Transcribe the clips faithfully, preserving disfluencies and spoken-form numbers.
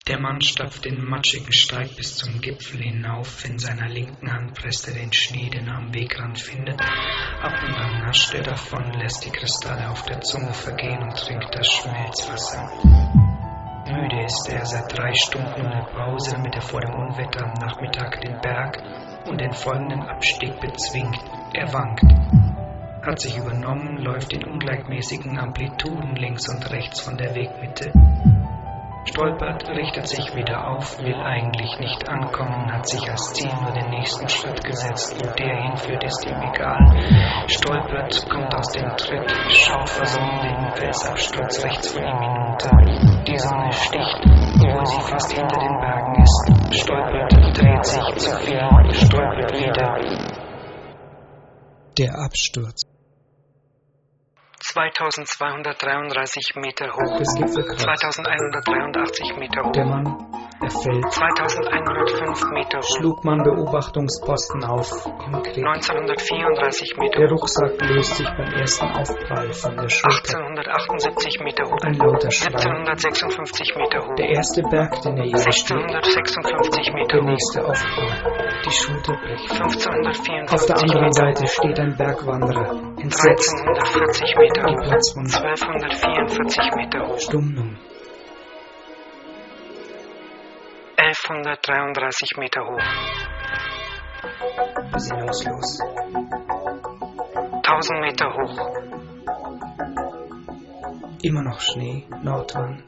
Der Mann stapft den matschigen Steig bis zum Gipfel hinauf. In seiner linken Hand presst er den Schnee, den er am Wegrand findet. Ab und an nascht er davon, lässt die Kristalle auf der Zunge vergehen und trinkt das Schmelzwasser. Müde ist er seit drei Stunden ohne Pause, damit er vor dem Unwetter am Nachmittag den Berg und den folgenden Abstieg bezwingt. Er wankt, hat sich übernommen, läuft in ungleichmäßigen Amplituden links und rechts von der Wegmitte. Stolpert, richtet sich wieder auf, will eigentlich nicht ankommen, hat sich als Ziel nur den nächsten Schritt gesetzt. Wo der hinführt, ist ihm egal. Stolpert, kommt aus dem Tritt, schaut versonnen den Felsabsturz rechts von ihm hinunter. Die Sonne sticht, obwohl sie fast hinter den Bergen ist. Stolpert, dreht sich zu viel, stolpert wieder. Der Absturz. zweitausendzweihundertdreiunddreißig Meter hoch, Das Gipfelkreuz. zweitausendeinhundertdreiundachtzig Meter hoch, Der Mann, er fällt. zweitausendeinhundertfünf Meter hoch, Schlug man Beobachtungsposten auf im Krieg. neunzehnhundertvierunddreißig Meter Der hoch, Rucksack löst sich beim ersten Aufprall von der Schulter. achtzehnhundertachtundsiebzig Meter hoch, Ein lauter Schrei. siebzehnhundertsechsundfünfzig Meter hoch, Der erste Berg, den er je bestieg. sechzehnhundertsechsundfünfzig Meter Der hoch, nächste Aufprall. Die Schulter bricht. fünfzehnhundertvierundfünfzig Auf der anderen Meter Seite hoch, steht ein Bergwanderer. Entsetzt. dreizehnhundertvierzig Meter Die hoch, Platzwunde. zwölfhundertvierundvierzig Meter hoch, Stumm nun. elfhundertdreiunddreißig Meter hoch, Besinnungslos. tausend Meter hoch, Immer noch Schnee. Nordwand.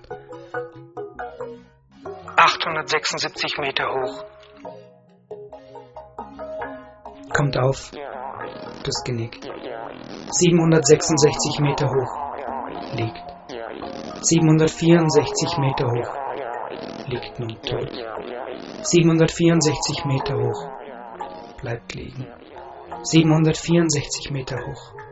achthundertsechsundsiebzig Meter hoch, Kommt auf. Das Genick. siebenhundertsechsundsechzig Meter hoch. Liegt. siebenhundertvierundsechzig Meter hoch. Liegt nun tot. siebenhundertvierundsechzig Meter hoch. Bleibt liegen. siebenhundertvierundsechzig Meter hoch.